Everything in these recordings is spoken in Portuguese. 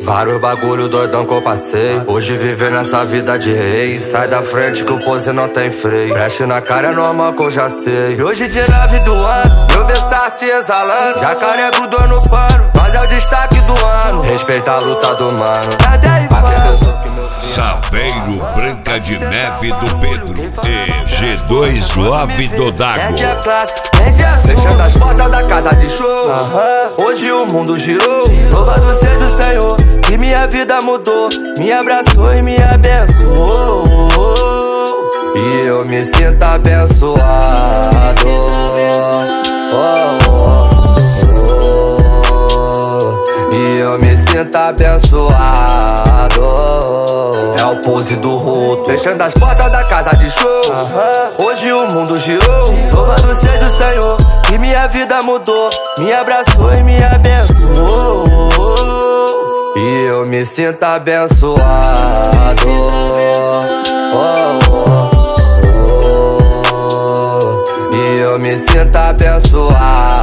Vários bagulho doidão que eu passei. Hoje viver nessa vida de rei. Sai da frente que o pose não tem freio. Flash na cara é normal que eu já sei. E hoje de 9 do ano, eu Versace exalando. Jacaré grudou no pano, mas é o destaque do ano. Respeita a luta do mano. Saveiro Branca de Neve do Pedro e G2 Love do Dago. Fechando as portas da casa de show. Hoje o mundo girou. Louvado seja o Senhor, que minha vida mudou. Me abraçou e me abençoou. E eu me sinto abençoado. E eu me sinto abençoado. É o pose do roto. Fechando as portas da casa de show. Hoje o mundo girou. Louvado seja o Senhor, que minha vida mudou. Me abraçou e me abençoou. E eu me sinto abençoado. E eu me sinto abençoado.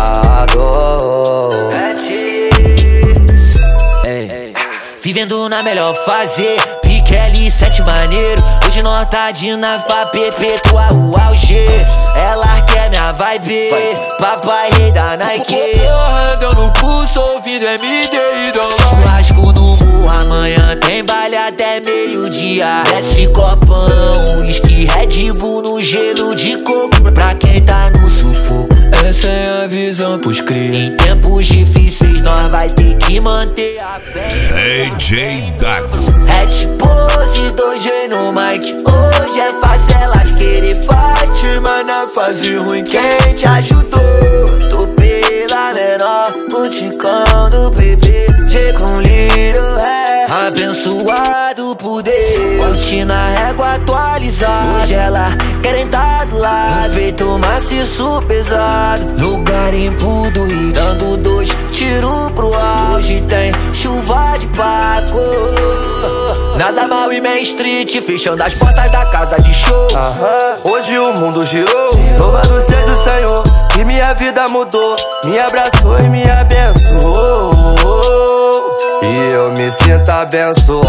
Vivendo na melhor fase, pique L7 maneiro. Hoje nós tá de nave pra perpetuar o auge. Ela quer minha vibe, papai rei da Nike. Deu no pulso, ouvindo MD e dólar. Churrasco no morro, amanhã tem baile até meio-dia. Desce copão, whisky, Red Bull no gelo de coco. Pra quem tá no sufoco, essa é a visão pros cria. em tempos difíceis nós vai ter que manter a fé. DJ Dago. Hat pose, 2G no mic. Hoje é fácil elas querer fight, Mas na fase ruim quem te ajudou? Tô pela menor, o ticão do bebê. G com Little é abençoado por Deus. Curtindo a régua atualizada. Hoje ela querem tá do lado. No peito maciço pesado. No garimpo do hit, dando 2 tiros pro ar. Hoje tem chuva de Paco. Nada mal e Main Street, fechando as portas da casa de show. Hoje o mundo girou. Louvado seja o Senhor, que minha vida mudou. Me abraçou e me abençoou. E eu me sinto abençoado.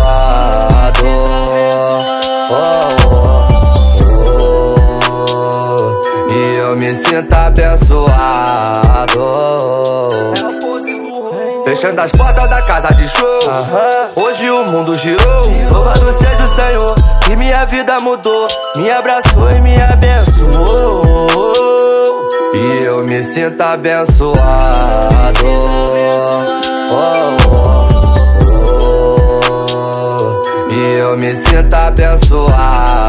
E eu me sinto abençoado. Fechando as portas da casa de show. Hoje o mundo girou. Louvado seja o Senhor, que minha vida mudou. Me abraçou e me abençoou. E eu me sinto abençoado. E eu me sinto abençoado.